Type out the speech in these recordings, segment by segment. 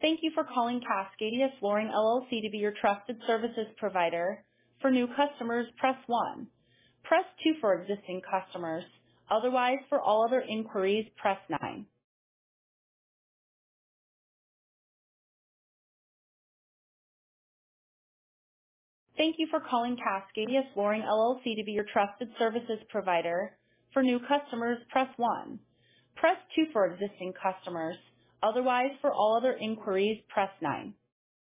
Thank you for calling Cascadia Flooring LLC to be your trusted services provider. For new customers, press 1. Press 2 for existing customers. Otherwise, for all other inquiries, press 9. Thank you for calling Cascadia Flooring LLC to be your trusted services provider. For new customers, press 1. Press 2 for existing customers. Otherwise, for all other inquiries, press 9.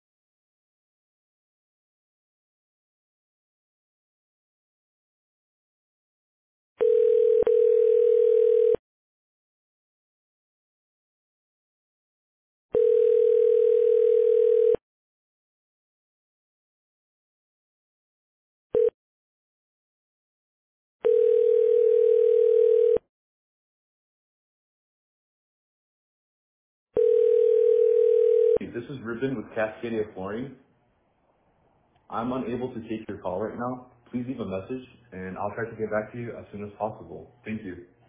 This is Ruben with Cascadia Flooring. I'm unable to take your call right now. Please leave a message, and I'll try to get back to you as soon as possible. Thank you.